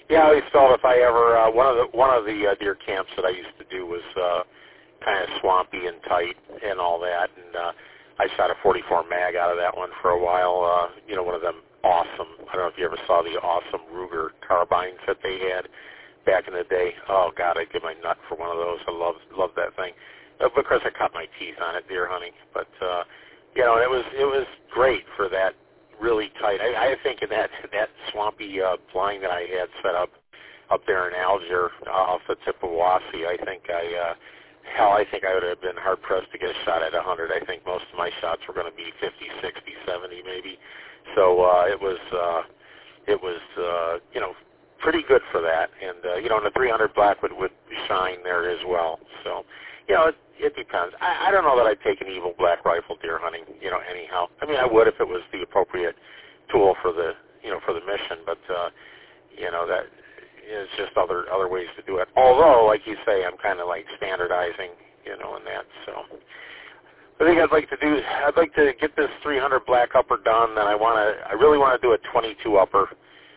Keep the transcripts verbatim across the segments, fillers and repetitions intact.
Yeah, I always felt if I ever uh, one of the one of the uh, deer camps that I used to do was uh, kind of swampy and tight and all that, and uh, I shot a forty-four mag out of that one for a while. Uh, you know, one of them awesome. I don't know if you ever saw the awesome Ruger carbines that they had back in the day. Oh God, I'd give my nut for one of those. I love love that thing. Uh, because I cut my teeth on it deer hunting, but uh, you know, it was it was great for that. Really tight. I, I think in that that swampy uh, blind that I had set up up there in Alger uh, off the tip of Wassee, I think I uh, hell, I think I would have been hard pressed to get a shot at one hundred. I think most of my shots were going to be fifty, sixty, seventy, maybe. So uh, it was uh, it was uh, you know pretty good for that, and uh, you know, and the three hundred black would would shine there as well. So you know, it, it depends. I, I don't know that I'd take an Evil Black rifle deer hunting, you know, anyhow. I mean, I would if it was the appropriate tool for the, you know, for the mission, but, uh, you know, that is just other other ways to do it. Although, like you say, I'm kind of like standardizing, you know, in that, so. I think I'd like to do, I'd like to get this three hundred black upper done, and I want to, I really want to do a twenty-two upper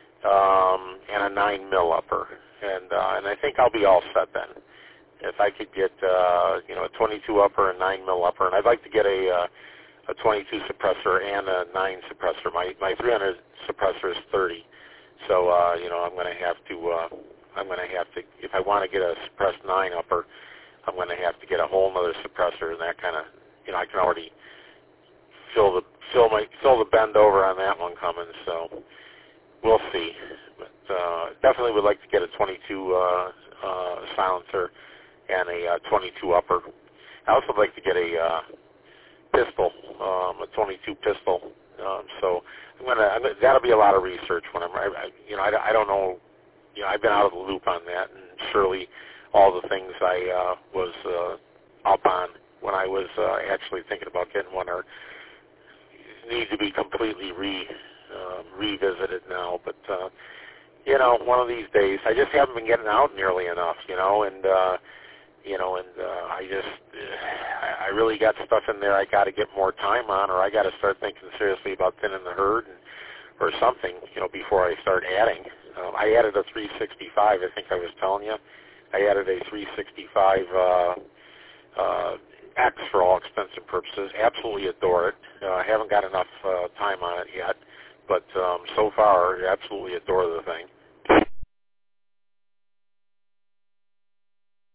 um, and a nine mil upper, and uh, and I think I'll be all set then. If I could get, uh, you know, a twenty-two upper and nine mil upper, and I'd like to get a uh, a twenty-two suppressor and a nine suppressor. My my three hundred suppressor is thirty, so uh, you know, I'm going to have to, uh, I'm going to have to, if I want to get a suppressed nine upper, I'm going to have to get a whole other suppressor, and that kind of, you know, I can already feel the feel my feel the bend over on that one coming. So we'll see, but uh, definitely would like to get a twenty-two uh, uh, silencer and a uh, twenty-two upper. I also would like to get a uh, pistol, um, a twenty-two pistol. Um, so I'm gonna, I'm gonna. That'll be a lot of research when I'm. I, I, you know, I, I don't know. You know, I've been out of the loop on that, and surely all the things I uh, was uh, up on when I was uh, actually thinking about getting one are need to be completely re uh, revisited now. But uh, you know, one of these days, I just haven't been getting out nearly enough. You know, and. Uh, You know, and uh, I just, uh, I really got stuff in there I got to get more time on, or I got to start thinking seriously about thinning the herd and, or something, you know, before I start adding. Um, I added a three sixty-five, I think I was telling you. I added a three sixty-five uh, uh, X for all extensive purposes. Absolutely adore it. Uh, I haven't got enough uh, time on it yet, but um, so far, I absolutely adore the thing.